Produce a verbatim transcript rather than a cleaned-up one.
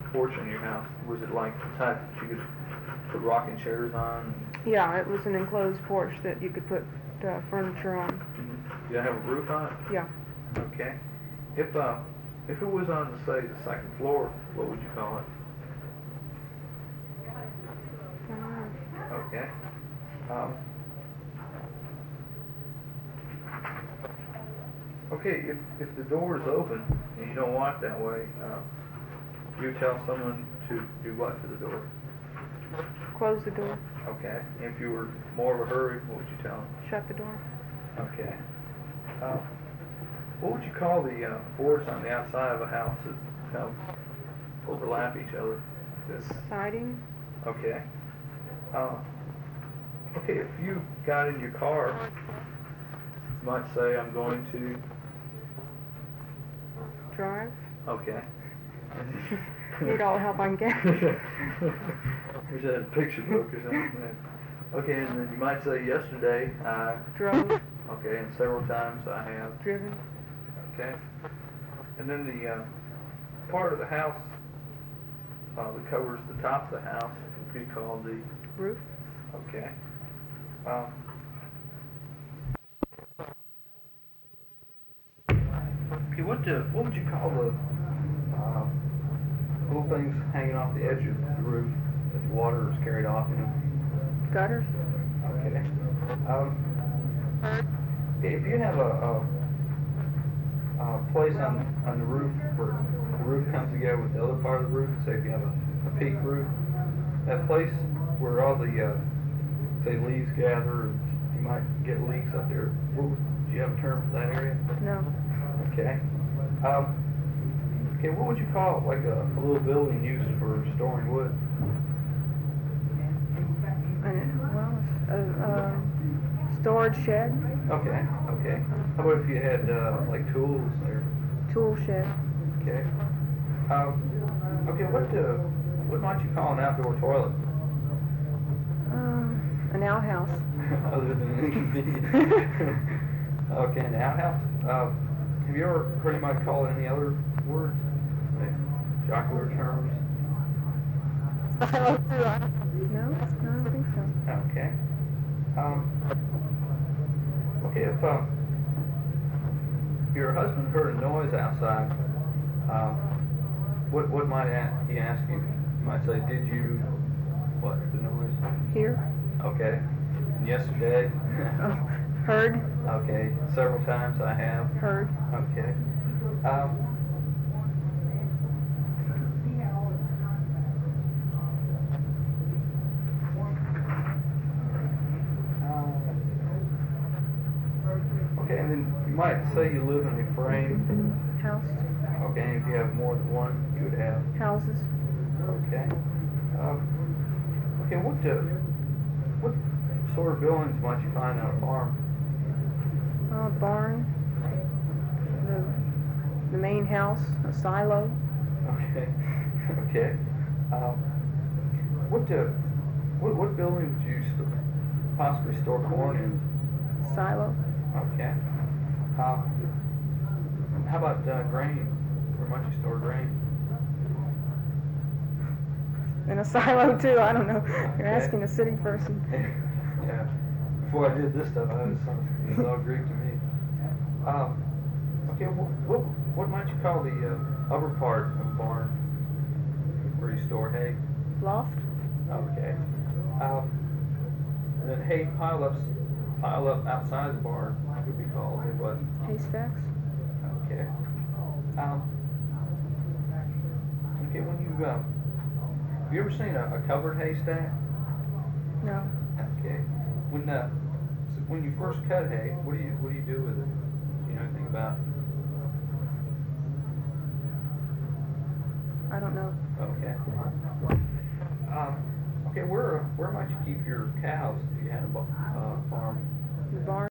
porch in your house? Was it like the type that you could put rocking chairs on? Yeah, it was an enclosed porch that you could put uh, furniture on. Mm-hmm. Did it have a roof on it? Yeah. Okay. If uh, if it was on, say, the second floor, what would you call it? Uh, Okay. Um, okay, if, if the door is open and you don't want it that way, uh, you tell someone to do what to the door? close the door. Okay. If you were more of a hurry, what would you tell them? Shut the door. Okay. Uh, what would you call the uh, boards on the outside of a house that kind of overlap each other? This. Siding. Okay. Uh, okay, if you got in your car, you might say, I'm going to... Drive. Okay. Need all the help I can get. There's a picture book or something. Okay, and then you might say, yesterday I... Drove. Okay, and several times I have... Driven. Okay. And then the uh, part of the house uh, that covers the top of the house would be called the... Roof. Okay. Um, okay, what do, what would you call the uh, little things hanging off the edge of the roof that the water is carried off in? Gutters. Okay. Um, if you have a, a, a place on, on the roof where the roof comes together with the other part of the roof, say if you have a, a peak roof, that place where all the, uh, say, leaves gather, and you might get leaks up there, what, do you have a term for that area? No. Okay. Um, okay, what would you call it, like a, a little building used for storing wood? And, well, a, a storage shed. Okay, okay. How about if you had, uh, like, tools there? Tool shed. Okay. Um, okay, what, uh, what might you call an outdoor toilet? Uh, an outhouse. Other than inconvenient. Okay, an outhouse. Uh, have you ever heard anybody call it any other words? Like jocular terms? No, no, I don't think so. Okay. Um, okay, if uh, your husband heard a noise outside, uh, what what might he ask you? You might say, did you, what, the noise? Here. Okay. And yesterday? Oh, heard. Okay. Several times I have. Heard. Okay. Um, uh, okay, and then you might say you live in a frame. House. Okay, and if you have more than one, you would have. Houses. Okay. Um, okay, what uh, what sort of buildings might you find on a farm? Uh, barn. The, the main house. A silo. Okay. Okay. Um, what uh, what what building would you st possibly store corn in? Silo. Okay. Uh, how about uh, grain? Where might you store grain? In a silo too. I don't know. You're Okay. asking a city person. Yeah. Before I did this stuff, I was it was all Greek to me. Um, okay. What, what what might you call the uh, upper part of a barn where you store hay? Loft. Okay. Um, and then hay pile ups pile up outside the barn would be called a what? Haystacks. Okay. Um, okay. When you uh, have you ever seen a, a covered haystack? No. Okay. When uh, so when you first cut hay, what do you what do you do with it? Do you know anything about? I don't know. Okay. Um, okay. Where where might you keep your cows if you had a uh, farm? The barn.